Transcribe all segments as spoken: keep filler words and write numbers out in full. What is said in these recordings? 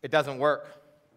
It doesn't work.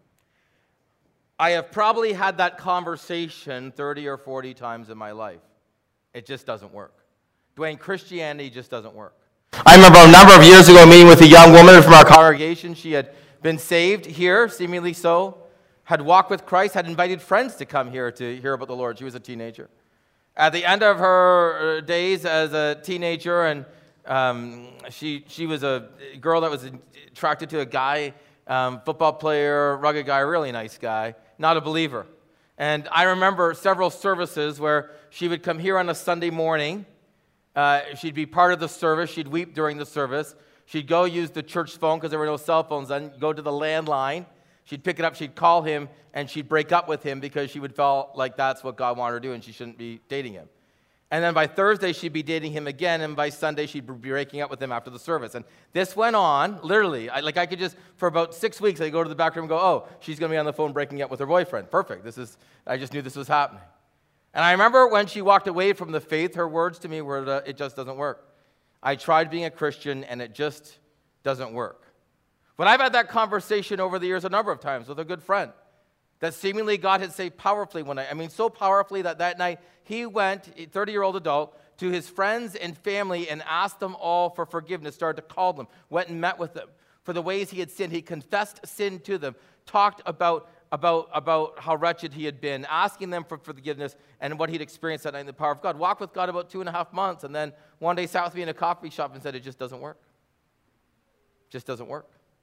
I have probably had that conversation thirty or forty times in my life. It just doesn't work. Dwayne, Christianity just doesn't work. I remember a number of years ago meeting with a young woman from our congregation. She had been saved here, seemingly so, had walked with Christ, had invited friends to come here to hear about the Lord. She was a teenager. At the end of her days as a teenager, and um, she she was a girl that was attracted to a guy, um, football player, rugged guy, really nice guy, not a believer. And I remember several services where she would come here on a Sunday morning. Uh, she'd be part of the service. She'd weep during the service. She'd go use the church phone because there were no cell phones then, go to the landline. She'd pick it up, she'd call him, and she'd break up with him because she would feel like that's what God wanted her to do and she shouldn't be dating him. And then by Thursday, she'd be dating him again, and by Sunday, she'd be breaking up with him after the service. And this went on, literally. I, like I could just, for about six weeks, I'd go to the back room and go, oh, she's going to be on the phone breaking up with her boyfriend. Perfect. This is, I just knew this was happening. And I remember when she walked away from the faith, her words to me were, uh, it just doesn't work. I tried being a Christian, and it just doesn't work. But I've had that conversation over the years a number of times with a good friend that seemingly God had saved powerfully one night. I mean, so powerfully that that night he went, a thirty-year-old adult, to his friends and family and asked them all for forgiveness, started to call them, went and met with them for the ways he had sinned. He confessed sin to them, talked about, about, about how wretched he had been, asking them for forgiveness and what he'd experienced that night in the power of God. Walked with God about two and a half months, and then one day sat with me in a coffee shop and said, it just doesn't work. Just doesn't work.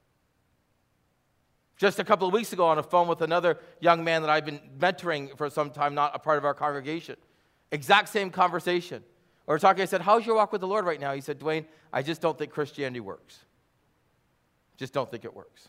Just a couple of weeks ago on a phone with another young man that I've been mentoring for some time, not a part of our congregation. Exact same conversation. We were talking, I said, how's your walk with the Lord right now? He said, Dwayne, I just don't think Christianity works. Just don't think it works.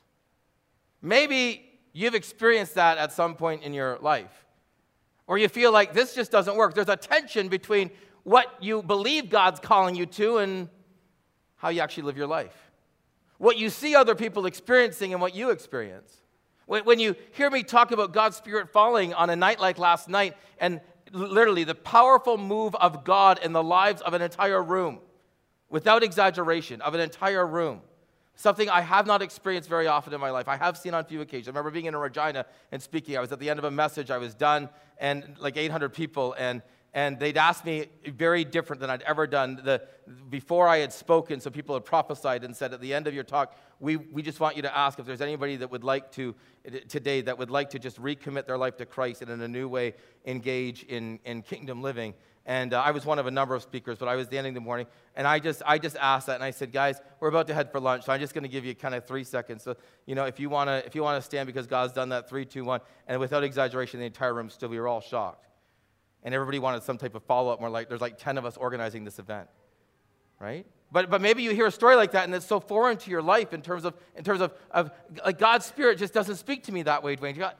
Maybe you've experienced that at some point in your life, or you feel like this just doesn't work. There's a tension between what you believe God's calling you to and how you actually live your life. What you see other people experiencing and what you experience. When you hear me talk about God's Spirit falling on a night like last night, and literally the powerful move of God in the lives of an entire room, without exaggeration, of an entire room, something I have not experienced very often in my life. I have seen on a few occasions. I remember being in Regina and speaking. I was at the end of a message. I was done, and like eight hundred people, and And they'd asked me very different than I'd ever done. The, before I had spoken, so people had prophesied and said, at the end of your talk, we, we just want you to ask if there's anybody that would like to, today, that would like to just recommit their life to Christ and in a new way engage in, in kingdom living. And uh, I was one of a number of speakers, but I was the ending of the morning. And I just I just asked that, and I said, guys, we're about to head for lunch, so I'm just going to give you kind of three seconds. So, you know, if you want to if you want to stand because God's done that, three, two, one. And without exaggeration, the entire room still, we were all shocked. And everybody wanted some type of follow-up. More like, there's like ten of us organizing this event, right? But but maybe you hear a story like that, and it's so foreign to your life in terms of in terms of, of like God's Spirit just doesn't speak to me that way, Dwayne. God.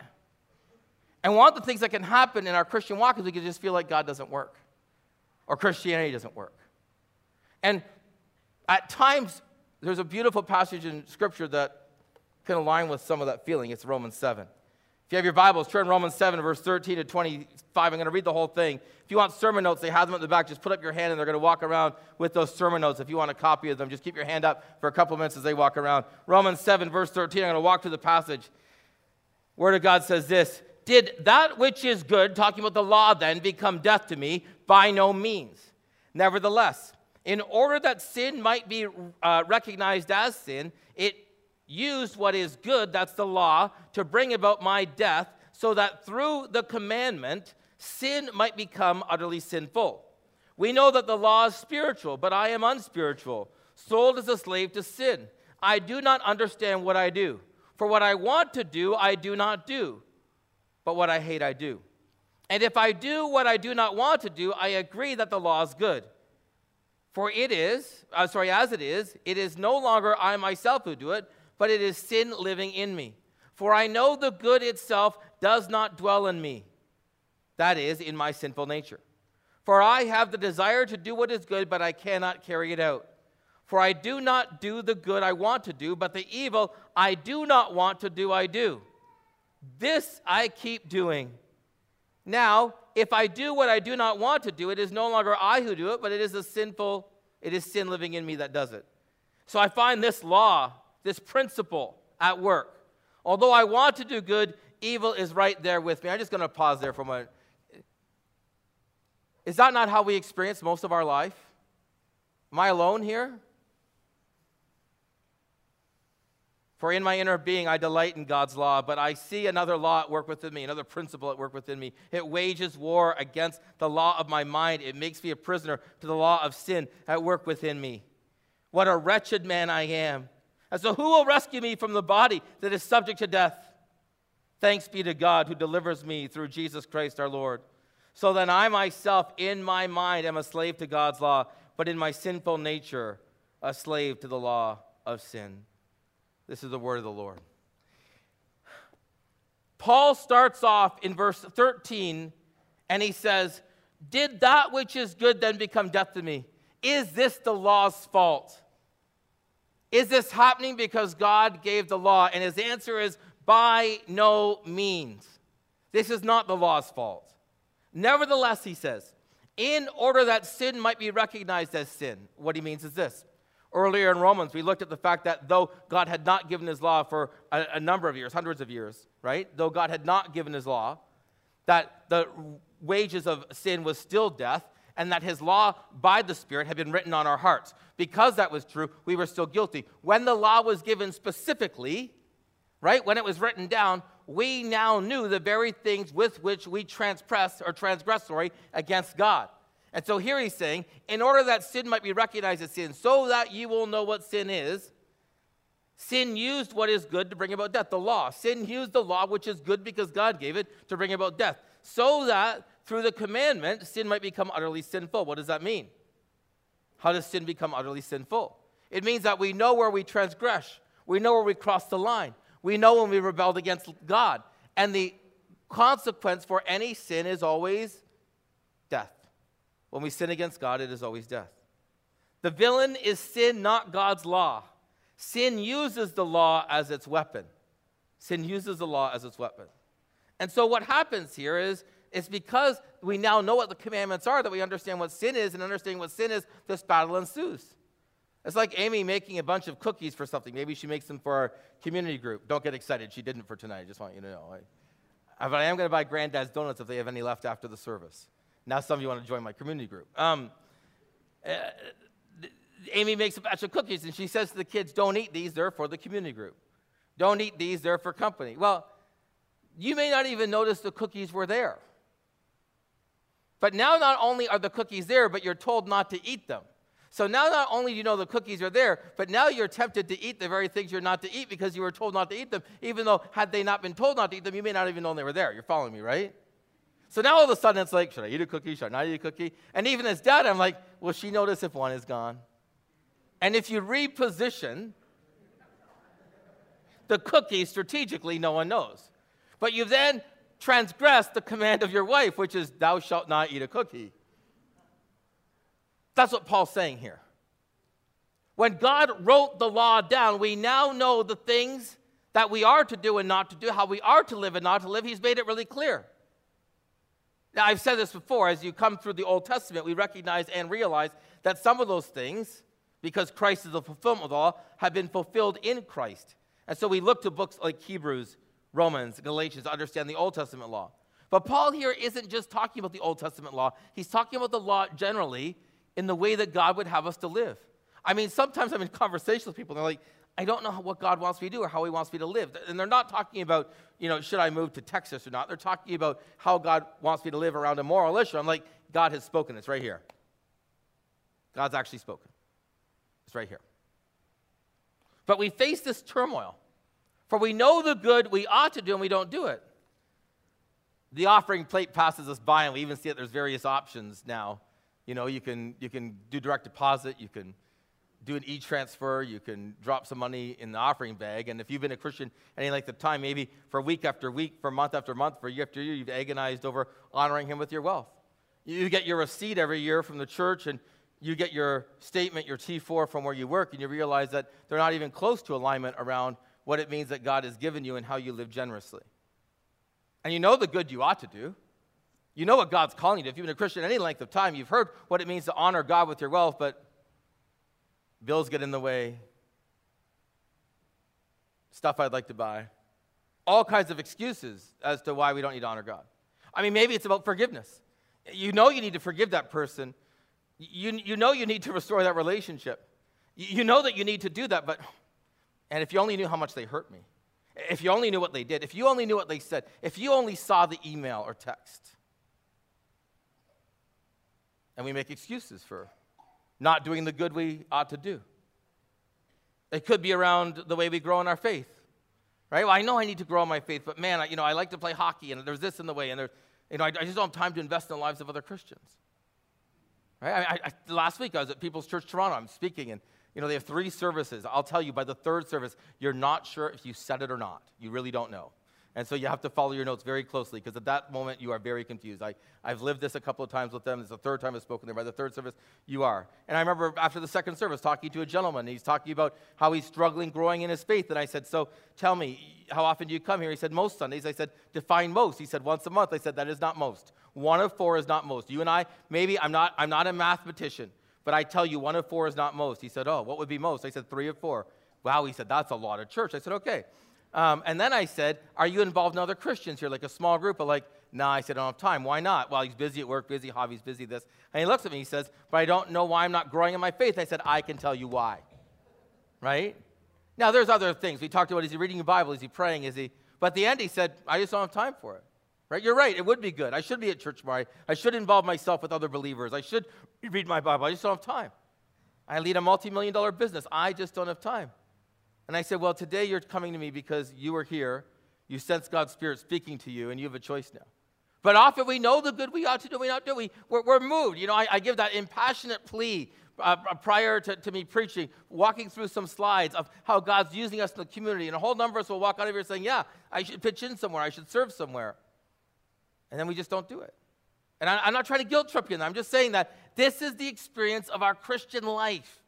And one of the things that can happen in our Christian walk is we can just feel like God doesn't work, or Christianity doesn't work. And at times, there's a beautiful passage in Scripture that can align with some of that feeling. It's Romans seven. If you have your Bibles, turn Romans seven, verse thirteen to twenty-five. I'm going to read the whole thing. If you want sermon notes, they have them at the back. Just put up your hand, and they're going to walk around with those sermon notes. If you want a copy of them, just keep your hand up for a couple of minutes as they walk around. Romans seven, verse thirteen. I'm going to walk through the passage. Word of God says this: did that which is good, talking about the law then, become death to me? By no means. Nevertheless, in order that sin might be uh, recognized as sin, it used what is good, that's the law, to bring about my death, so that through the commandment, sin might become utterly sinful. We know that the law is spiritual, but I am unspiritual, sold as a slave to sin. I do not understand what I do. For what I want to do, I do not do, but what I hate, I do. And if I do what I do not want to do, I agree that the law is good. For it is, uh, sorry, as it is, it is no longer I myself who do it, but it is sin living in me. For I know the good itself does not dwell in me, that is, in my sinful nature. For I have the desire to do what is good, but I cannot carry it out. For I do not do the good I want to do, but the evil I do not want to do, I do. This I keep doing. Now, if I do what I do not want to do, it is no longer I who do it, but it is the sinful, it is sin living in me that does it. So I find this law, this principle at work. Although I want to do good, evil is right there with me. I'm just going to pause there for a moment. Is that not how we experience most of our life? Am I alone here? For in my inner being I delight in God's law, but I see another law at work within me, another principle at work within me. It wages war against the law of my mind. It makes me a prisoner to the law of sin at work within me. What a wretched man I am. And so who will rescue me from the body that is subject to death? Thanks be to God who delivers me through Jesus Christ our Lord. So then I myself in my mind am a slave to God's law, but in my sinful nature a slave to the law of sin. This is the word of the Lord. Paul starts off in verse thirteen, and he says, did that which is good then become death to me? Is this the law's fault? Is this happening because God gave the law? And his answer is, by no means. This is not the law's fault. Nevertheless, he says, in order that sin might be recognized as sin. What he means is this. Earlier in Romans, we looked at the fact that though God had not given his law for a, a number of years, hundreds of years, right? Though God had not given his law, that the wages of sin was still death, and that his law by the Spirit had been written on our hearts. Because that was true, we were still guilty. When the law was given specifically, right, when it was written down, we now knew the very things with which we transgress or transgress, sorry, against God. And so here he's saying, in order that sin might be recognized as sin, so that you will know what sin is, sin used what is good to bring about death, the law. Sin used the law, which is good because God gave it, to bring about death. So that through the commandment, sin might become utterly sinful. What does that mean? How does sin become utterly sinful? It means that we know where we transgress. We know where we cross the line. We know when we rebelled against God. And the consequence for any sin is always death. When we sin against God, it is always death. The villain is sin, not God's law. Sin uses the law as its weapon. Sin uses the law as its weapon. And so what happens here is, it's because we now know what the commandments are that we understand what sin is, and understanding what sin is, this battle ensues. It's like Amy making a bunch of cookies for something. Maybe she makes them for our community group. Don't get excited. She didn't for tonight. I just want you to know. I, but I am going to buy Granddad's Donuts if they have any left after the service. Now some of you want to join my community group. Um, uh, Amy makes a batch of cookies, and she says to the kids, don't eat these. They're for the community group. Don't eat these. They're for company. Well, you may not even notice the cookies were there. But now not only are the cookies there, but you're told not to eat them. So now not only do you know the cookies are there, but now you're tempted to eat the very things you're not to eat because you were told not to eat them, even though had they not been told not to eat them, you may not even know they were there. You're following me, right? So now all of a sudden it's like, should I eat a cookie? Should I not eat a cookie? And even as dad, I'm like, will she notice if one is gone? And if you reposition the cookie strategically, no one knows. But you then transgress the command of your wife, which is, thou shalt not eat a cookie. That's what Paul's saying here. When God wrote the law down, we now know the things that we are to do and not to do, how we are to live and not to live. He's made it really clear. Now, I've said this before. As you come through the Old Testament, we recognize and realize that some of those things, because Christ is the fulfillment of the law, have been fulfilled in Christ. And so we look to books like Hebrews, Romans, Galatians to understand the Old Testament law. But Paul here isn't just talking about the Old Testament law. He's talking about the law generally in the way that God would have us to live. I mean, sometimes I'm in conversations with people, and they're like, I don't know what God wants me to do or how he wants me to live. And they're not talking about, you know, should I move to Texas or not? They're talking about how God wants me to live around a moral issue. I'm like, God has spoken. It's right here. God's actually spoken. It's right here. But we face this turmoil. For we know the good we ought to do, and we don't do it. The offering plate passes us by, and we even see that there's various options now. You know, you can, you can do direct deposit. You can do an e-transfer. You can drop some money in the offering bag. And if you've been a Christian any length of time, maybe for week after week, for month after month, for year after year, you've agonized over honoring him with your wealth. You get your receipt every year from the church, and you get your statement, your T four from where you work, and you realize that they're not even close to alignment around what it means that God has given you and how you live generously. And you know the good you ought to do. You know what God's calling you to. If you've been a Christian any length of time, you've heard what it means to honor God with your wealth, but bills get in the way. Stuff I'd like to buy. all kinds of excuses as to why we don't need to honor God. I mean, maybe it's about forgiveness. You know you need to forgive that person. You, you know you need to restore that relationship. You, you know that you need to do that, but, and if you only knew how much they hurt me, if you only knew what they did, if you only knew what they said, if you only saw the email or text. And we make excuses for not doing the good we ought to do. It could be around the way we grow in our faith, right? Well, I know I need to grow in my faith, but man, I, you know, I like to play hockey, and there's this in the way, and there, you know, I, I just don't have time to invest in the lives of other Christians, right? I, I, last week I was at People's Church Toronto. I'm speaking, and you know they have three services. I'll tell you, by the third service, you're not sure if you said it or not. You really don't know. And so you have to follow your notes very closely, because at that moment you are very confused. I, I've lived this a couple of times with them. It's the third time I've spoken there. By the third service, you are. And I remember after the second service talking to a gentleman. And he's talking about how he's struggling, growing in his faith. And I said, so tell me, how often do you come here? He said, most Sundays. I said, define most. He said, once a month. I said, that is not most. One of four is not most. You and I, maybe I'm not, I'm not a mathematician, but I tell you one of four is not most. He said, oh, what would be most? I said, three of four. Wow, he said, that's a lot of church. I said, okay. Um, and then I said, are you involved in other Christians here, like a small group? But like, no, nah, I said, I don't have time. Why not? Well, he's busy at work, busy hobbies, busy this. And he looks at me, he says, but I don't know why I'm not growing in my faith. I said, I can tell you why, right? Now, there's other things. We talked about, is he reading your Bible? Is he praying? Is he? But at the end, he said, I just don't have time for it, right? You're right. It would be good. I should be at church more. I, I should involve myself with other believers. I should read my Bible. I just don't have time. I lead a multi-million dollar business. I just don't have time. And I said, well, today you're coming to me because you are here, you sense God's Spirit speaking to you, and you have a choice now. But often we know the good we ought to do, we not do. We, we're, we're moved. You know, I, I give that impassionate plea uh, prior to, to me preaching, walking through some slides of how God's using us in the community. And a whole number of us will walk out of here saying, yeah, I should pitch in somewhere, I should serve somewhere. And then we just don't do it. And I, I'm not trying to guilt trip you in that. I'm just saying that this is the experience of our Christian life.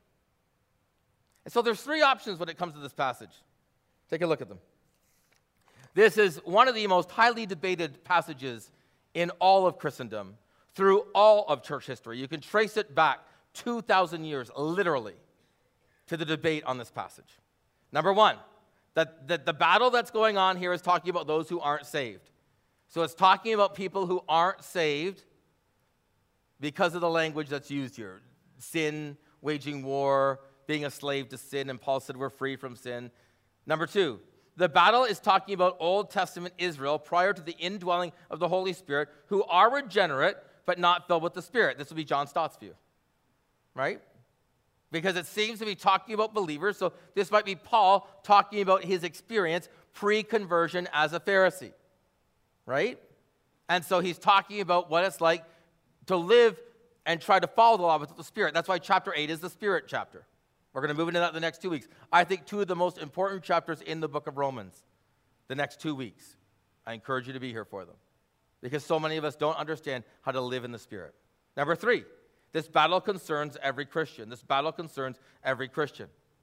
And so there's three options when it comes to this passage. Take a look at them. This is one of the most highly debated passages in all of Christendom through all of church history. You can trace it back two thousand years, literally, to the debate on this passage. Number one, that, that the battle that's going on here is talking about those who aren't saved. So it's talking about people who aren't saved because of the language that's used here. Sin, waging war, being a slave to sin, and Paul said we're free from sin. Number two, the battle is talking about Old Testament Israel prior to the indwelling of the Holy Spirit, who are regenerate but not filled with the Spirit. This will be John Stott's view, right? Because it seems to be talking about believers, so this might be Paul talking about his experience pre-conversion as a Pharisee, right? And so he's talking about what it's like to live and try to follow the law with the Spirit. That's why chapter eight is the Spirit chapter. We're going to move into that the next two weeks. I think two of the most important chapters in the book of Romans, the next two weeks. I encourage you to be here for them, because so many of us don't understand how to live in the Spirit. Number three, this battle concerns every Christian. This battle concerns every Christian.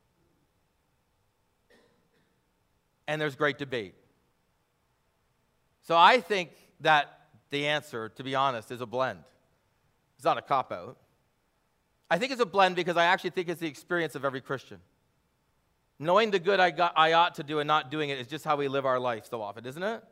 And there's great debate. So I think that the answer, to be honest, is a blend. It's not a cop-out. I think it's a blend because I actually think it's the experience of every Christian. Knowing the good I, got, I ought to do and not doing it is just how we live our life so often, isn't it?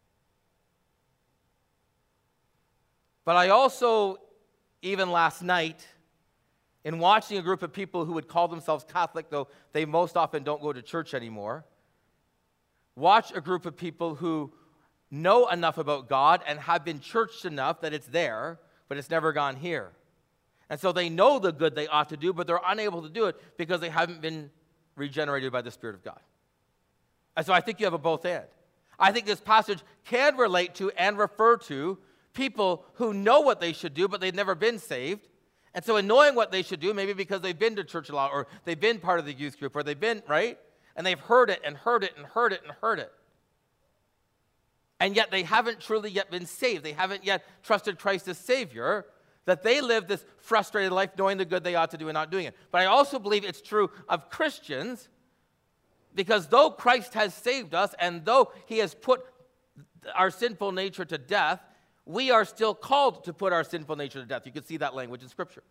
But I also, even last night, in watching a group of people who would call themselves Catholic, though they most often don't go to church anymore, watch a group of people who know enough about God and have been churched enough that it's there, but it's never gone here. And so they know the good they ought to do, but they're unable to do it because they haven't been regenerated by the Spirit of God. And so I think you have a both and. I think this passage can relate to and refer to people who know what they should do, but they've never been saved. And so in knowing what they should do, maybe because they've been to church a lot, or they've been part of the youth group, or they've been, right? And they've heard it and heard it and heard it and heard it. And yet they haven't truly yet been saved. They haven't yet trusted Christ as Savior, that they live this frustrated life knowing the good they ought to do and not doing it. But I also believe it's true of Christians, because though Christ has saved us and though he has put our sinful nature to death, we are still called to put our sinful nature to death. You can see that language in Scripture.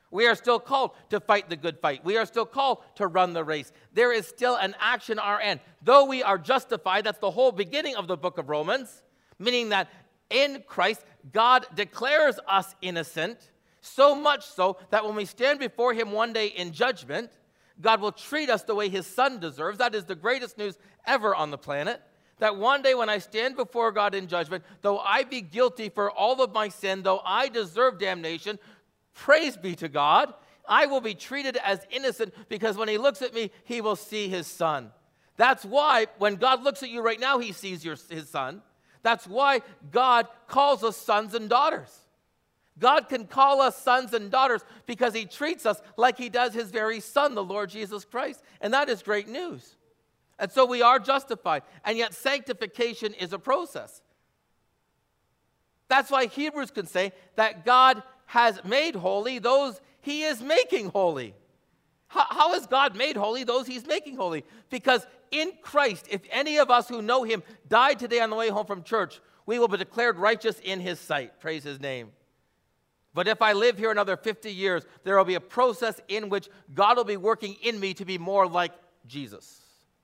We are still called to fight the good fight. We are still called to run the race. There is still an action on our end. Though we are justified, that's the whole beginning of the book of Romans, meaning that in Christ, God declares us innocent, so much so that when we stand before him one day in judgment, God will treat us the way his son deserves. That is the greatest news ever on the planet. That one day when I stand before God in judgment, though I be guilty for all of my sin, though I deserve damnation, praise be to God, I will be treated as innocent because when he looks at me, he will see his son. That's why when God looks at you right now, he sees your, his son. That's why God calls us sons and daughters. God can call us sons and daughters because he treats us like he does his very son, the Lord Jesus Christ. And that is great news. And so we are justified. And yet sanctification is a process. That's why Hebrews can say that God has made holy those he is making holy. How, how is God made holy those he's making holy? Because in Christ, if any of us who know him died today on the way home from church, we will be declared righteous in his sight. Praise his name. But if I live here another fifty years, there will be a process in which God will be working in me to be more like Jesus.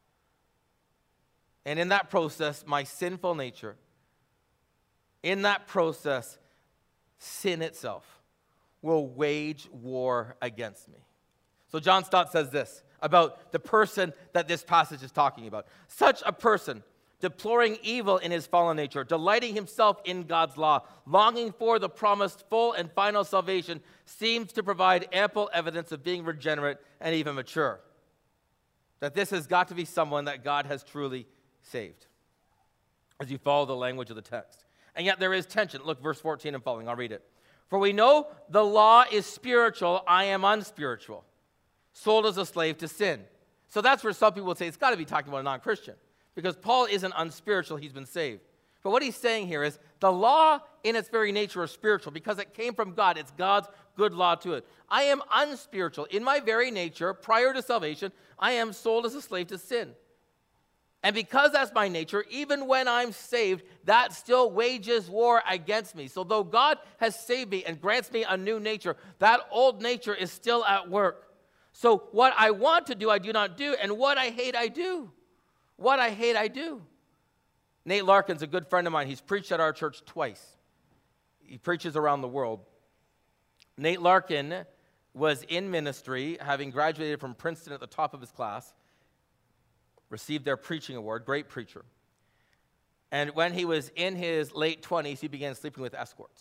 And in that process, my sinful nature, in that process, sin itself will wage war against me. So John Stott says this about the person that this passage is talking about. Such a person, deploring evil in his fallen nature, delighting himself in God's law, longing for the promised full and final salvation, seems to provide ample evidence of being regenerate and even mature. That this has got to be someone that God has truly saved, as you follow the language of the text. And yet there is tension. Look, verse fourteen and following. I'll read it. For we know the law is spiritual, I am unspiritual, sold as a slave to sin. So that's where some people would say it's got to be talking about a non-Christian. Because Paul isn't unspiritual, he's been saved. But what he's saying here is the law in its very nature is spiritual because it came from God. It's God's good law to it. I am unspiritual. In my very nature, prior to salvation, I am sold as a slave to sin. And because that's my nature, even when I'm saved, that still wages war against me. So though God has saved me and grants me a new nature, that old nature is still at work. So what I want to do, I do not do, and what I hate, I do. What I hate, I do. Nate Larkin's a good friend of mine. He's preached at our church twice. He preaches around the world. Nate Larkin was in ministry, having graduated from Princeton at the top of his class, received their preaching award, great preacher. And when he was in his late twenties, he began sleeping with escorts.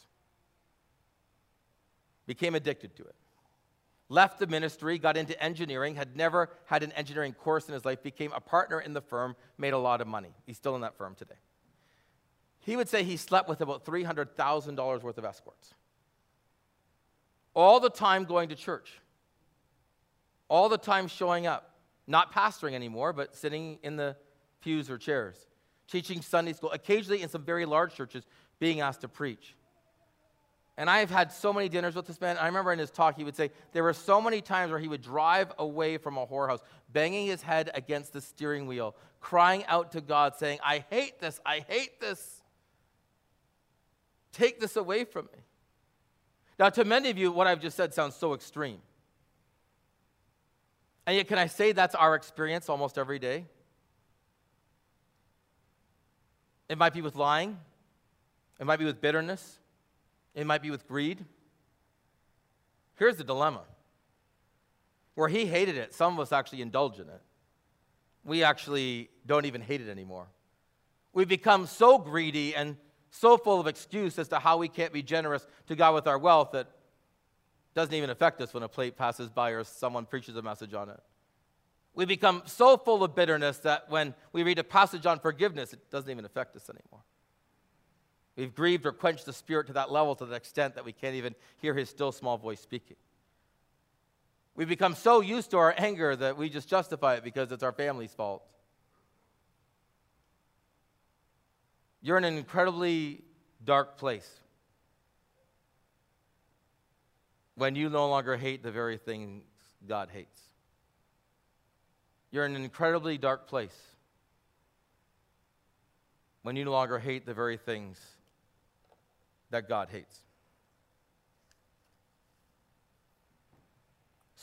Became addicted to it. Left the ministry, got into engineering, had never had an engineering course in his life, became a partner in the firm, made a lot of money. He's still in that firm today. He would say he slept with about three hundred thousand dollars worth of escorts. All the time going to church. All the time showing up. Not pastoring anymore, but sitting in the pews or chairs. Teaching Sunday school. Occasionally in some very large churches, being asked to preach. And I've had so many dinners with this man. I remember in his talk, he would say there were so many times where he would drive away from a whorehouse, banging his head against the steering wheel, crying out to God, saying, I hate this, I hate this. Take this away from me. Now, to many of you, what I've just said sounds so extreme. And yet, can I say that's our experience almost every day? It might be with lying. It might be with bitterness. It might be with greed. Here's the dilemma. Where he hated it, some of us actually indulge in it. We actually don't even hate it anymore. We've become so greedy and so full of excuse as to how we can't be generous to God with our wealth that it doesn't even affect us when a plate passes by or someone preaches a message on it. We become so full of bitterness that when we read a passage on forgiveness, it doesn't even affect us anymore. We've grieved or quenched the Spirit to that level, to the extent that we can't even hear his still small voice speaking. We've become so used to our anger that we just justify it because it's our family's fault. You're in an incredibly dark place when you no longer hate the very things God hates. You're in an incredibly dark place when you no longer hate the very things that God hates.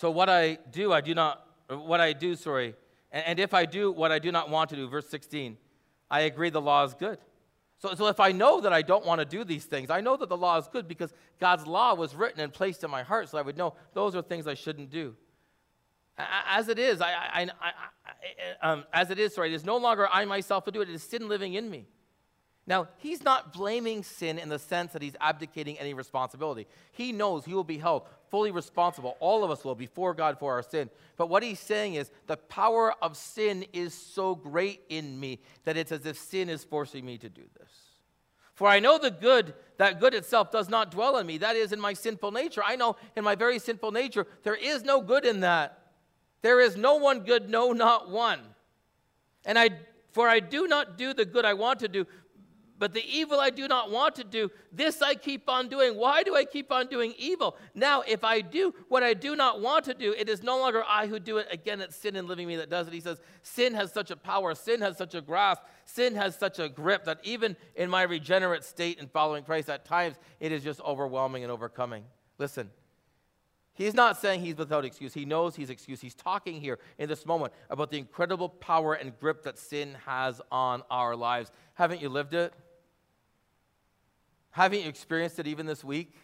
So what I do, I do not, what I do, sorry, and, and if I do what I do not want to do, verse sixteen, I agree the law is good. So, so if I know that I don't want to do these things, I know that the law is good because God's law was written and placed in my heart, so I would know those are things I shouldn't do. As it is, I, I, I, I, um, as it is, sorry, it is no longer I myself who do it, it is sin living in me. Now, he's not blaming sin in the sense that he's abdicating any responsibility. He knows he will be held fully responsible. All of us will before God for our sin. But what he's saying is the power of sin is so great in me that it's as if sin is forcing me to do this. For I know the good, that good itself does not dwell in me. That is in my sinful nature. I know in my very sinful nature there is no good in that. There is no one good, no, not one. And I, for I do not do the good I want to do, but the evil I do not want to do, this I keep on doing. Why do I keep on doing evil? Now, if I do what I do not want to do, it is no longer I who do it. Again, it's sin in living me that does it. He says, sin has such a power, sin has such a grasp, sin has such a grip that even in my regenerate state in following Christ, at times it is just overwhelming and overcoming. Listen. He's not saying he's without excuse. He knows he's excused. He's talking here in this moment about the incredible power and grip that sin has on our lives. Haven't you lived it? Haven't you experienced it even this week?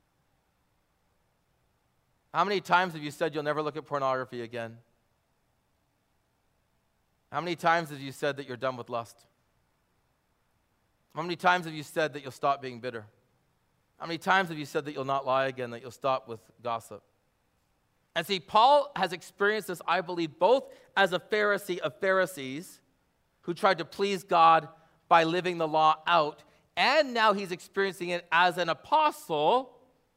How many times have you said you'll never look at pornography again? How many times have you said that you're done with lust? How many times have you said that you'll stop being bitter? How many times have you said that you'll not lie again, that you'll stop with gossip? And see, Paul has experienced this, I believe, both as a Pharisee of Pharisees who tried to please God by living the law out, and now he's experiencing it as an apostle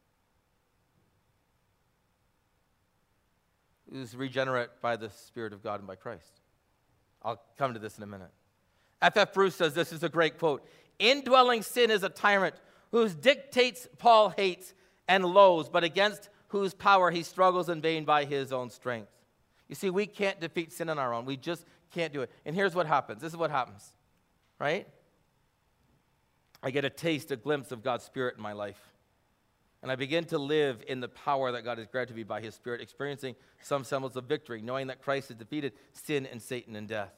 who's regenerate by the Spirit of God and by Christ. I'll come to this in a minute. F F Bruce says this is a great quote. Indwelling sin is a tyrant whose dictates Paul hates and loathes, but against whose power he struggles in vain by his own strength. You see, we can't defeat sin on our own. We just can't do it. And here's what happens. This is what happens, right? I get a taste, a glimpse of God's Spirit in my life. And I begin to live in the power that God has granted me by his Spirit, experiencing some semblance of victory, knowing that Christ has defeated sin and Satan and death.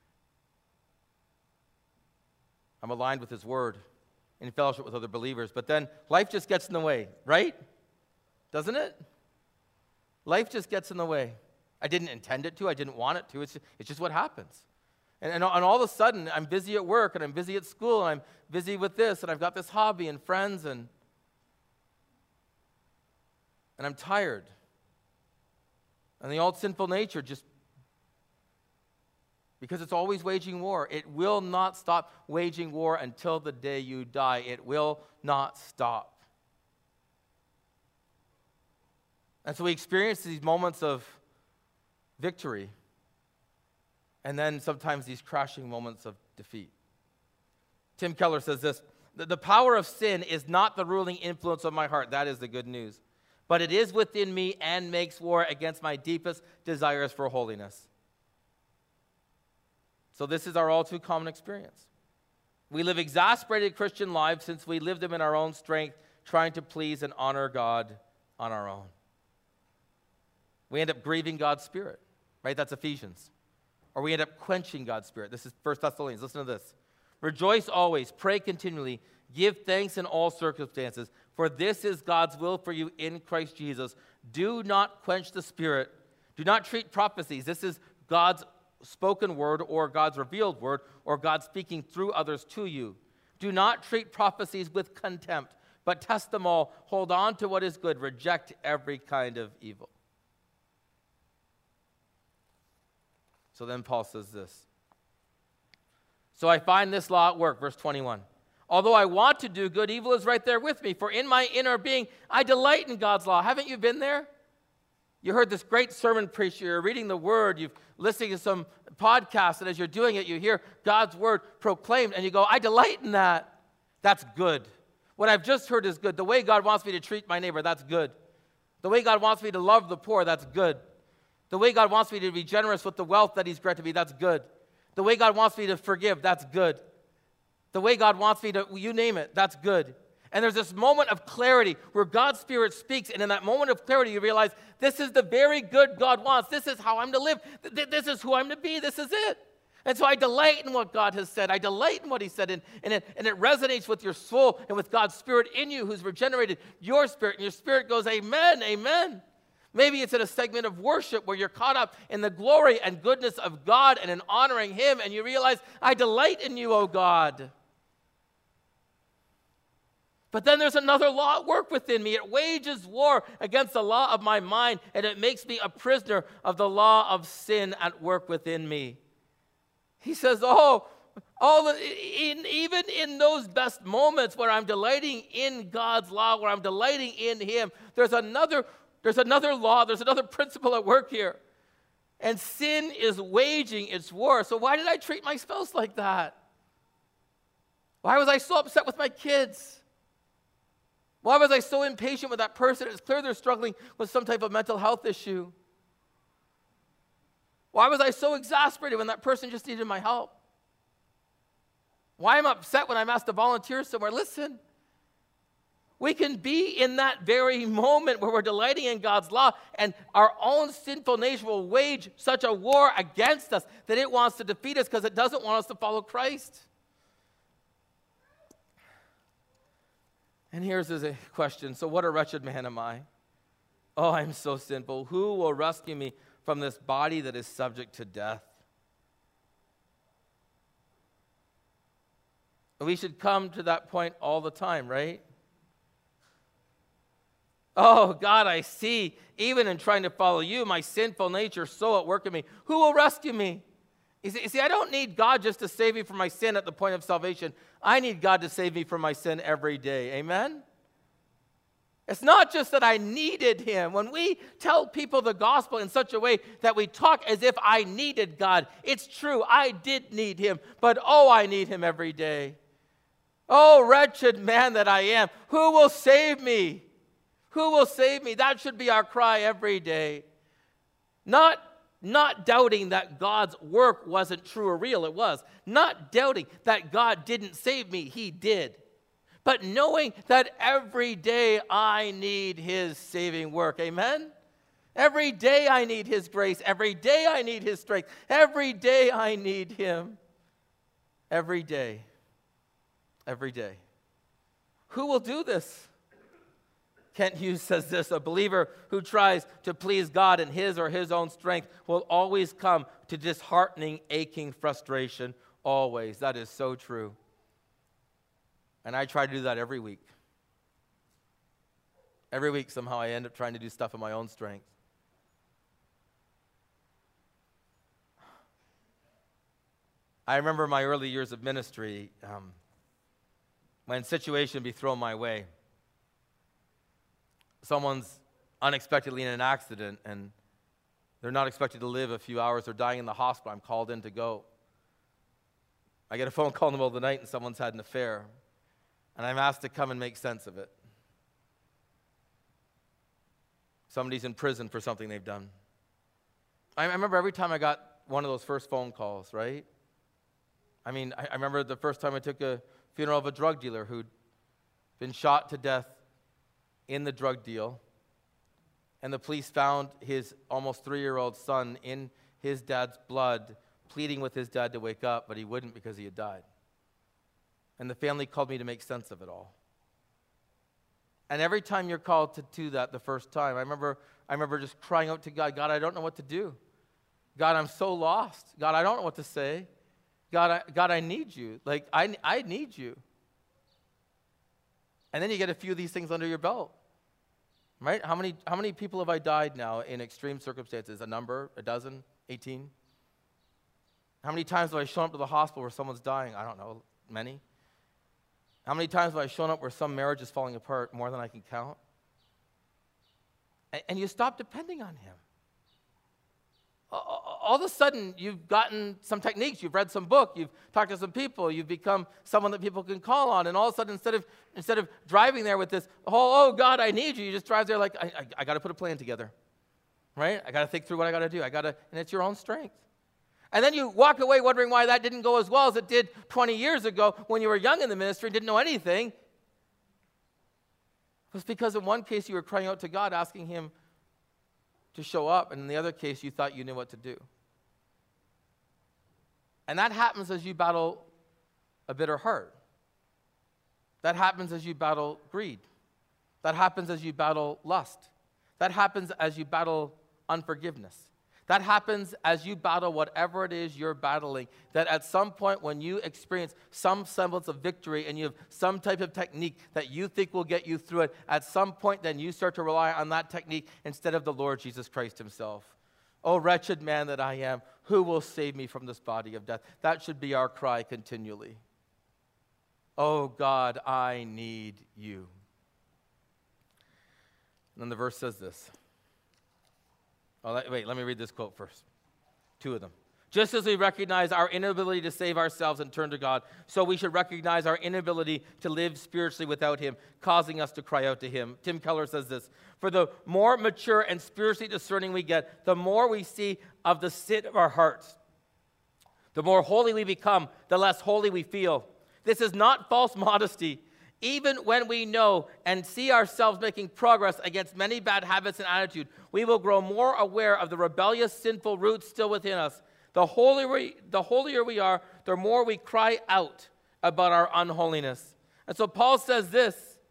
I'm aligned with his word, in fellowship with other believers. But then life just gets in the way, right? Doesn't it? Life just gets in the way. I didn't intend it to. I didn't want it to. It's just, it's just what happens. And, and, and all of a sudden, I'm busy at work, and I'm busy at school, and I'm busy with this, and I've got this hobby and friends, and, and I'm tired. And the old sinful nature just, because it's always waging war. It will not stop waging war until the day you die. It will not stop. And so we experience these moments of victory, and then sometimes these crashing moments of defeat. Tim Keller says this, the power of sin is not the ruling influence of my heart. That is the good news. But it is within me and makes war against my deepest desires for holiness. So this is our all too common experience. We live exasperated Christian lives since we live them in our own strength, trying to please and honor God on our own. We end up grieving God's Spirit, right? That's Ephesians. Or we end up quenching God's Spirit. This is First Thessalonians. Listen to this. Rejoice always, pray continually, give thanks in all circumstances, for this is God's will for you in Christ Jesus. Do not quench the Spirit. Do not treat prophecies. This is God's spoken word or God's revealed word or God speaking through others to you. Do not treat prophecies with contempt, but test them all. Hold on to what is good. Reject every kind of evil. So then Paul says this. So I find this law at work, verse twenty-one. Although I want to do good, evil is right there with me. For in my inner being, I delight in God's law. Haven't you been there? You heard this great sermon preached. You're reading the word. You've listened to some podcasts. And as you're doing it, you hear God's word proclaimed. And you go, I delight in that. That's good. What I've just heard is good. The way God wants me to treat my neighbor, that's good. The way God wants me to love the poor, that's good. The way God wants me to be generous with the wealth that he's granted me, that's good. The way God wants me to forgive, that's good. The way God wants me to, you name it, that's good. And there's this moment of clarity where God's Spirit speaks, and in that moment of clarity, you realize this is the very good God wants. This is how I'm to live. This is who I'm to be. This is it. And so I delight in what God has said. I delight in what he said, and, and, it, and it resonates with your soul and with God's Spirit in you who's regenerated your spirit, and your spirit goes, amen, amen. Maybe it's in a segment of worship where you're caught up in the glory and goodness of God and in honoring him, and you realize, I delight in you, O God. But then there's another law at work within me. It wages war against the law of my mind, and it makes me a prisoner of the law of sin at work within me. He says, oh, all the, in, even in those best moments where I'm delighting in God's law, where I'm delighting in him, there's another, there's another law, there's another principle at work here. And sin is waging its war. So why did I treat my spouse like that? Why was I so upset with my kids? Why was I so impatient with that person? It's clear they're struggling with some type of mental health issue. Why was I so exasperated when that person just needed my help? Why am I upset when I'm asked to volunteer somewhere? Listen, we can be in that very moment where we're delighting in God's law, and our own sinful nature will wage such a war against us that it wants to defeat us because it doesn't want us to follow Christ. And here's a question. So what a wretched man am I? Oh, I'm so sinful. Who will rescue me from this body that is subject to death? We should come to that point all the time, right? Oh, God, I see, even in trying to follow you, my sinful nature is so at work in me. Who will rescue me? You see, you see, I don't need God just to save me from my sin at the point of salvation. I need God to save me from my sin every day. Amen? It's not just that I needed him. When we tell people the gospel in such a way that we talk as if I needed God, it's true, I did need him, but oh, I need him every day. Oh, wretched man that I am, who will save me? Who will save me? That should be our cry every day. Not Not doubting that God's work wasn't true or real, it was. Not doubting that God didn't save me, he did. But knowing that every day I need his saving work, amen? Every day I need his grace. Every day I need his strength. Every day I need him. Every day. Every day. Who will do this? Kent Hughes says this, a believer who tries to please God in his or his own strength will always come to disheartening, aching frustration, always. That is so true. And I try to do that every week. Every week, somehow, I end up trying to do stuff in my own strength. I remember my early years of ministry, um, when situation be thrown my way. Someone's unexpectedly in an accident and they're not expected to live a few hours. They're dying in the hospital. I'm called in to go. I get a phone call in the middle of the night and someone's had an affair. And I'm asked to come and make sense of it. Somebody's in prison for something they've done. I remember every time I got one of those first phone calls, right? I mean, I remember the first time I took a funeral of a drug dealer who'd been shot to death in the drug deal, and the police found his almost three-year-old son in his dad's blood, pleading with his dad to wake up, but he wouldn't because he had died. And the family called me to make sense of it all. And every time you're called to do that the first time, I remember, I remember just crying out to God, God, I don't know what to do. God, I'm so lost. God, I don't know what to say. God, I, God, I need you. Like, I, I need you. And then you get a few of these things under your belt, right? How many, how many people have I died now in extreme circumstances? A number? A dozen? eighteen? How many times have I shown up to the hospital where someone's dying? I don't know. Many? How many times have I shown up where some marriage is falling apart? More than I can count. And, and you stop depending on him. All of a sudden, you've gotten some techniques, you've read some book, you've talked to some people, you've become someone that people can call on, and all of a sudden, instead of instead of driving there with this, oh, oh God, I need you, you just drive there like, I, I, I got to put a plan together, right? I got to think through what I got to do. I got to, and it's your own strength. And then you walk away wondering why that didn't go as well as it did twenty years ago when you were young in the ministry and didn't know anything. It was because in one case you were crying out to God, asking him to show up, and in the other case you thought you knew what to do. And that happens as you battle a bitter heart. That happens as you battle greed. That happens as you battle lust. That happens as you battle unforgiveness. That happens as you battle whatever it is you're battling, that at some point when you experience some semblance of victory and you have some type of technique that you think will get you through it, at some point then you start to rely on that technique instead of the Lord Jesus Christ himself. Oh, wretched man that I am, who will save me from this body of death? That should be our cry continually. Oh, God, I need you. And then the verse says this. Oh, wait, let me read this quote first. Two of them. Just as we recognize our inability to save ourselves and turn to God, so we should recognize our inability to live spiritually without him, causing us to cry out to him. Tim Keller says this, for the more mature and spiritually discerning we get, the more we see of the sin of our hearts. The more holy we become, the less holy we feel. This is not false modesty. Even when we know and see ourselves making progress against many bad habits and attitudes, we will grow more aware of the rebellious, sinful roots still within us. The holier we, the holier we are, the more we cry out about our unholiness. And so Paul says this,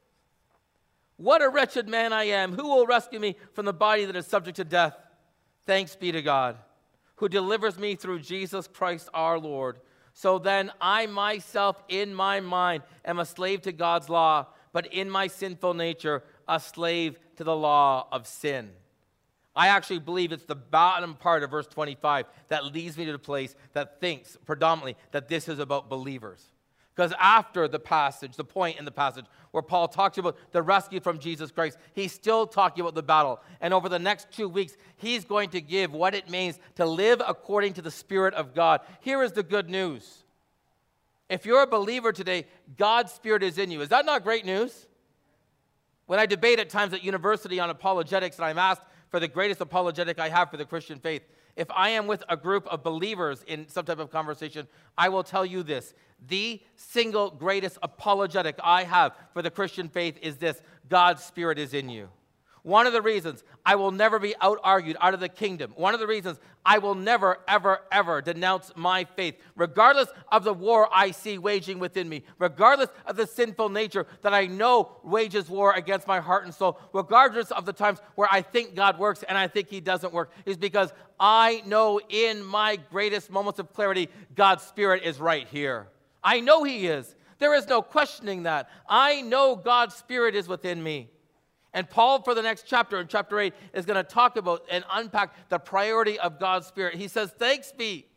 what a wretched man I am. Who will rescue me from the body that is subject to death? Thanks be to God, who delivers me through Jesus Christ our Lord. So then I myself in my mind am a slave to God's law, but in my sinful nature, a slave to the law of sin. I actually believe it's the bottom part of verse twenty-five that leads me to the place that thinks predominantly that this is about believers. Because after the passage, the point in the passage where Paul talks about the rescue from Jesus Christ, he's still talking about the battle. And over the next two weeks, he's going to give what it means to live according to the Spirit of God. Here is the good news. If you're a believer today, God's Spirit is in you. Is that not great news? When I debate at times at university on apologetics, and I'm asked for the greatest apologetic I have for the Christian faith, if I am with a group of believers in some type of conversation, I will tell you this. The single greatest apologetic I have for the Christian faith is this: God's Spirit is in you. One of the reasons I will never be out-argued out of the kingdom, one of the reasons I will never, ever, ever denounce my faith, regardless of the war I see waging within me, regardless of the sinful nature that I know wages war against my heart and soul, regardless of the times where I think God works and I think he doesn't work, is because I know in my greatest moments of clarity, God's Spirit is right here. I know he is. There is no questioning that. I know God's Spirit is within me. And Paul, for the next chapter, in chapter eight, is going to talk about and unpack the priority of God's Spirit. He says, thanks be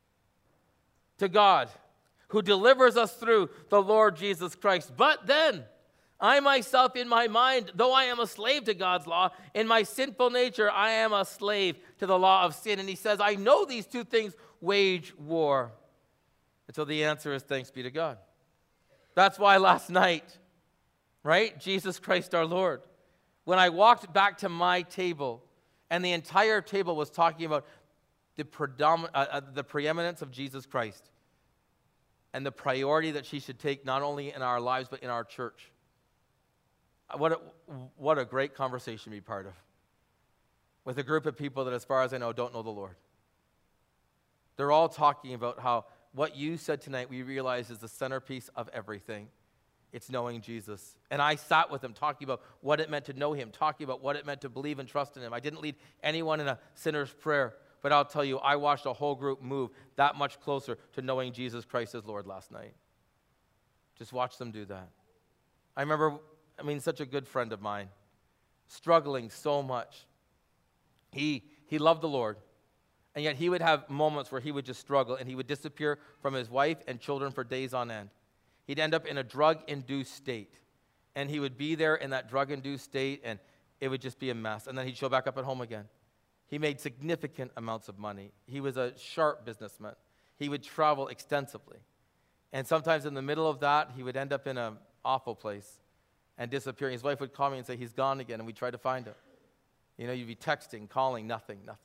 to God who delivers us through the Lord Jesus Christ. But then, I myself in my mind, though I am a slave to God's law, in my sinful nature, I am a slave to the law of sin. And he says, I know these two things wage war. And so the answer is thanks be to God. That's why last night, right, Jesus Christ our Lord, when I walked back to my table, and the entire table was talking about the, predom- uh, uh, the preeminence of Jesus Christ and the priority that she should take not only in our lives but in our church. What a, what a great conversation to be part of with a group of people that, as far as I know, don't know the Lord. They're all talking about how what you said tonight, we realize, is the centerpiece of everything. It's knowing Jesus. And I sat with him talking about what it meant to know him, talking about what it meant to believe and trust in him. I didn't lead anyone in a sinner's prayer, but I'll tell you, I watched a whole group move that much closer to knowing Jesus Christ as Lord last night. Just watch them do that. I remember, I mean, such a good friend of mine, struggling so much. He, he loved the Lord, and yet he would have moments where he would just struggle, and he would disappear from his wife and children for days on end. He'd end up in a drug-induced state, and he would be there in that drug-induced state, and it would just be a mess. And then he'd show back up at home again. He made significant amounts of money. He was a sharp businessman. He would travel extensively. And sometimes in the middle of that, he would end up in an awful place and disappear. His wife would call me and say, he's gone again, and we'd try to find him. You know, you'd be texting, calling, nothing, nothing.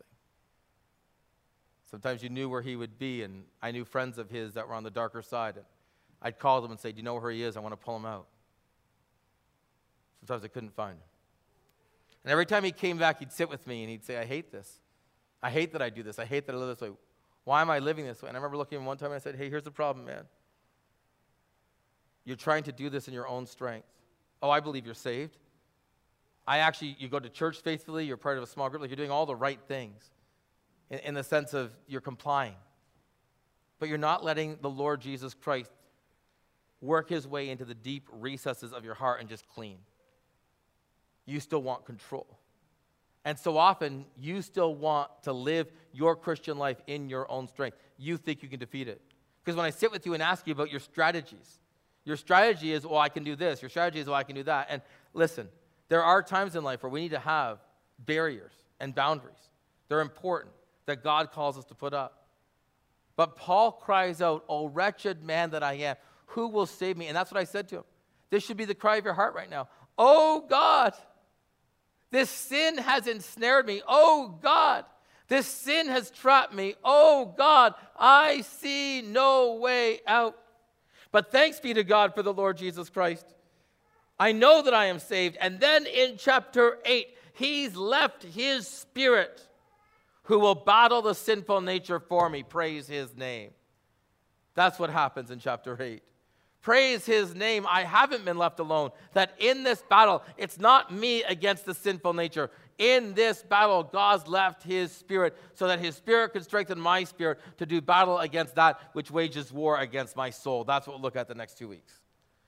Sometimes you knew where he would be, and I knew friends of his that were on the darker side. And I'd call them and say, do you know where he is? I want to pull him out. Sometimes I couldn't find him. And every time he came back, he'd sit with me and he'd say, I hate this. I hate that I do this. I hate that I live this way. Why am I living this way? And I remember looking at him one time and I said, hey, here's the problem, man. You're trying to do this in your own strength. Oh, I believe you're saved. I actually, you go to church faithfully, you're part of a small group, like you're doing all the right things in, in the sense of you're complying. But you're not letting the Lord Jesus Christ work his way into the deep recesses of your heart and just clean. You still want control. And so often, you still want to live your Christian life in your own strength. You think you can defeat it. Because when I sit with you and ask you about your strategies, your strategy is, well, I can do this. Your strategy is, well, I can do that. And listen, there are times in life where we need to have barriers and boundaries. They're important that God calls us to put up. But Paul cries out, oh, wretched man that I am, who will save me? And that's what I said to him. This should be the cry of your heart right now. Oh, God. This sin has ensnared me. Oh, God. This sin has trapped me. Oh, God. I see no way out. But thanks be to God for the Lord Jesus Christ. I know that I am saved. And then in chapter eight, he's left his Spirit who will battle the sinful nature for me. Praise his name. That's what happens in chapter eight. Praise his name. I haven't been left alone. That in this battle, it's not me against the sinful nature. In this battle, God's left his Spirit so that his Spirit can strengthen my spirit to do battle against that which wages war against my soul. That's what we'll look at the next two weeks.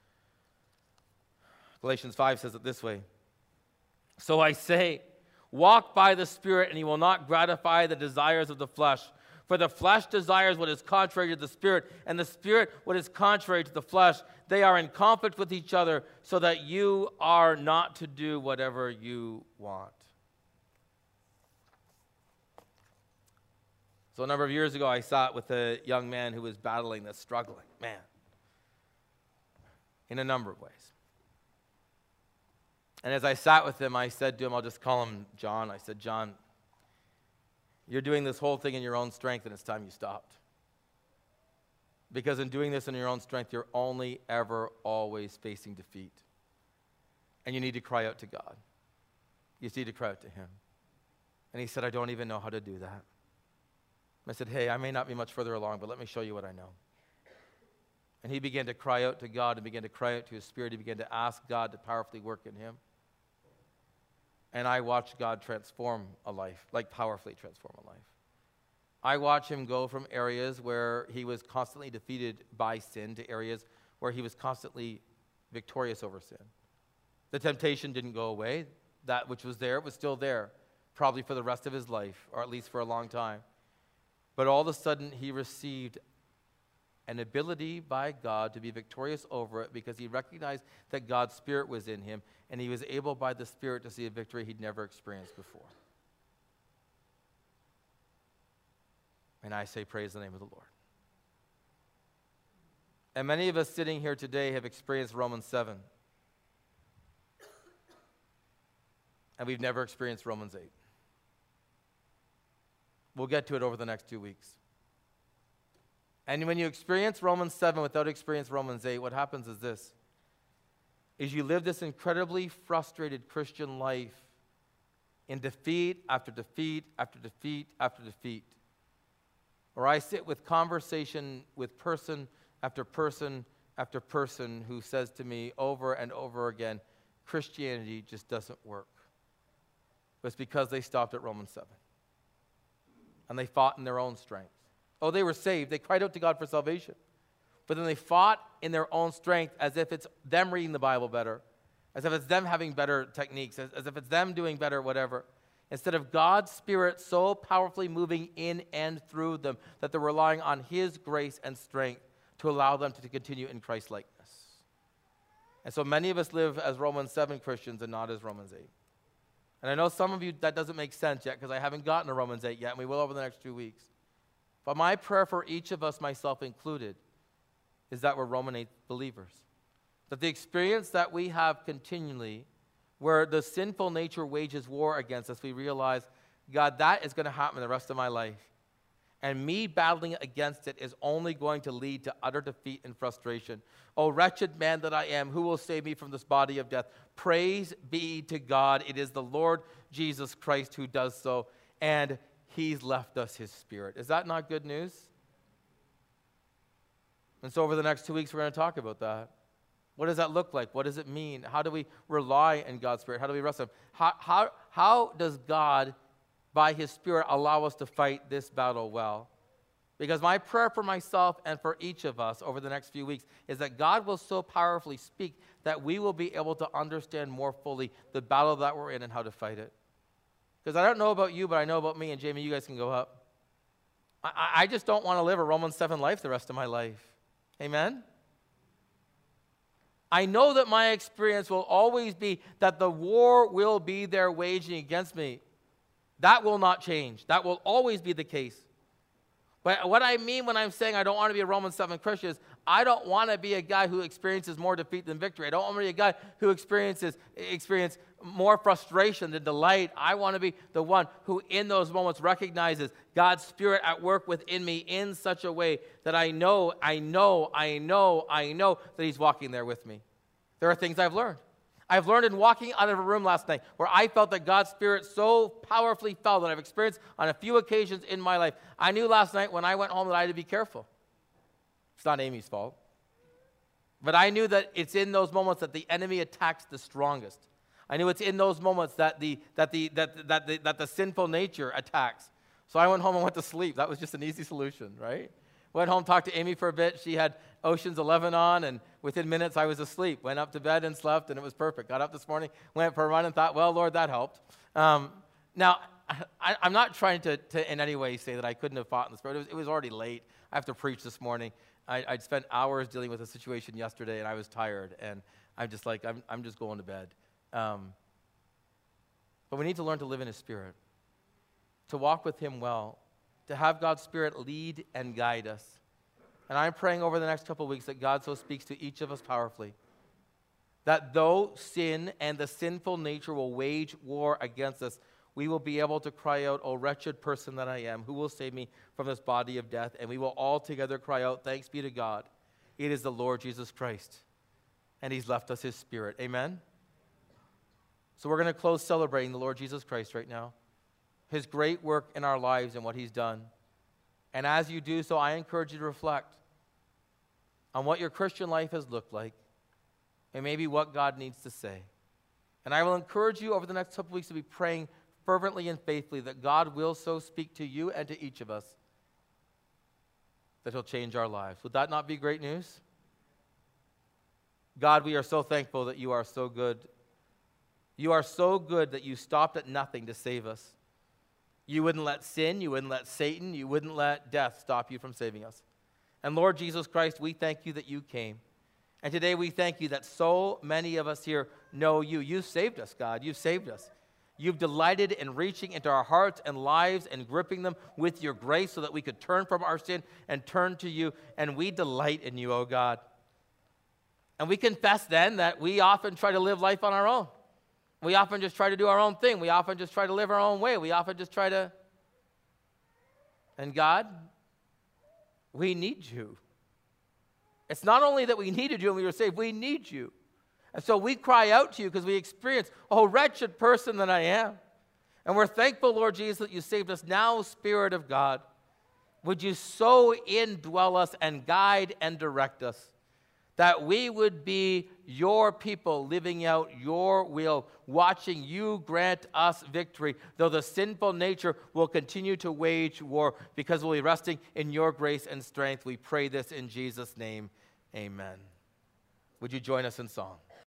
Galatians five says it this way. So I say, walk by the Spirit, and you will not gratify the desires of the flesh. For the flesh desires what is contrary to the Spirit, and the Spirit what is contrary to the flesh. They are in conflict with each other, so that you are not to do whatever you want. So a number of years ago, I sat with a young man who was battling this, struggling, man, in a number of ways. And as I sat with him, I said to him, I'll just call him John. I said, John, you're doing this whole thing in your own strength, and it's time you stopped. Because in doing this in your own strength, you're only ever always facing defeat. And you need to cry out to God. You need to cry out to him. And he said, I don't even know how to do that. I said, hey, I may not be much further along, but let me show you what I know. And he began to cry out to God and began to cry out to his Spirit. He began to ask God to powerfully work in him. And I watched God transform a life, like powerfully transform a life. I watched him go from areas where he was constantly defeated by sin to areas where he was constantly victorious over sin. The temptation didn't go away. That which was there was still there, probably for the rest of his life, or at least for a long time. But all of a sudden, he received an ability by God to be victorious over it because he recognized that God's Spirit was in him, and he was able by the Spirit to see a victory he'd never experienced before. And I say, praise the name of the Lord. And many of us sitting here today have experienced Romans seven. And we've never experienced Romans eight. We'll get to it over the next two weeks. And when you experience Romans seven without experiencing Romans eight, what happens is this, is you live this incredibly frustrated Christian life in defeat after defeat after defeat after defeat. Or I sit with conversation with person after person after person who says to me over and over again, Christianity just doesn't work. But it's because they stopped at Romans seven. And they fought in their own strength. Oh, they were saved. They cried out to God for salvation. But then they fought in their own strength as if it's them reading the Bible better, as if it's them having better techniques, as, as if it's them doing better whatever, instead of God's Spirit so powerfully moving in and through them that they're relying on his grace and strength to allow them to, to continue in Christ-likeness. And so many of us live as Romans seven Christians and not as Romans eight. And I know some of you, that doesn't make sense yet because I haven't gotten to Romans eight yet, and we will over the next two weeks. But my prayer for each of us, myself included, is that we're Roman eight believers. That the experience that we have continually, where the sinful nature wages war against us, we realize, God, that is going to happen the rest of my life. And me battling against it is only going to lead to utter defeat and frustration. Oh, wretched man that I am, who will save me from this body of death? Praise be to God. It is the Lord Jesus Christ who does so, and he's left us his Spirit. Is that not good news? And so over the next two weeks, we're going to talk about that. What does that look like? What does it mean? How do we rely on God's Spirit? How do we rest on him? How, how, how does God, by his Spirit, allow us to fight this battle well? Because my prayer for myself and for each of us over the next few weeks is that God will so powerfully speak that we will be able to understand more fully the battle that we're in and how to fight it. Because I don't know about you, but I know about me, and Jamie, you guys can go up. I, I just don't want to live a Romans seven life the rest of my life. Amen? I know that my experience will always be that the war will be there waging against me. That will not change. That will always be the case. But what I mean when I'm saying I don't want to be a Romans seven Christian is I don't want to be a guy who experiences more defeat than victory. I don't want to be a guy who experiences experience more frustration than delight. I want to be the one who in those moments recognizes God's Spirit at work within me in such a way that I know, I know, I know, I know that he's walking there with me. There are things I've learned. I've learned in walking out of a room last night where I felt that God's Spirit so powerfully fell that I've experienced on a few occasions in my life. I knew last night when I went home that I had to be careful. It's not Amy's fault. But I knew that it's in those moments that the enemy attacks the strongest. I knew it's in those moments that the, that the, that, that the, that the sinful nature attacks. So I went home and went to sleep. That was just an easy solution, right? Went home, talked to Amy for a bit. She had Ocean's eleven on, and within minutes I was asleep. Went up to bed and slept, and it was perfect. Got up this morning, went for a run, and thought, well, Lord, that helped. Um, now, I, I'm not trying to, to in any way say that I couldn't have fought in the Spirit. It was, it was already late. I have to preach this morning. I, I'd spent hours dealing with a situation yesterday, and I was tired, and I'm just like, I'm, I'm just going to bed. Um, but we need to learn to live in his Spirit, to walk with him well, to have God's Spirit lead and guide us. And I'm praying over the next couple of weeks that God so speaks to each of us powerfully, that though sin and the sinful nature will wage war against us, we will be able to cry out, "O wretched person that I am, who will save me from this body of death?" And we will all together cry out, "Thanks be to God. It is the Lord Jesus Christ, and he's left us his Spirit." Amen? So we're going to close celebrating the Lord Jesus Christ right now, his great work in our lives and what he's done. And as you do so, I encourage you to reflect on what your Christian life has looked like and maybe what God needs to say. And I will encourage you over the next couple weeks to be praying fervently and faithfully that God will so speak to you and to each of us that he'll change our lives. Would that not be great news? God, we are so thankful that you are so good. You are so good that you stopped at nothing to save us. You wouldn't let sin, you wouldn't let Satan, you wouldn't let death stop you from saving us. And Lord Jesus Christ, we thank you that you came. And today we thank you that so many of us here know you. You've saved us, God. You've saved us. You've delighted in reaching into our hearts and lives and gripping them with your grace so that we could turn from our sin and turn to you. And we delight in you, oh God. And we confess then that we often try to live life on our own. We often just try to do our own thing. We often just try to live our own way. We often just try to... And God, we need you. It's not only that we needed you when we were saved, we need you. And so we cry out to you because we experience, "Oh, wretched person that I am." And we're thankful, Lord Jesus, that you saved us. Now, Spirit of God, would you so indwell us and guide and direct us, that we would be your people living out your will, watching you grant us victory, though the sinful nature will continue to wage war, because we'll be resting in your grace and strength. We pray this in Jesus' name. Amen. Would you join us in song?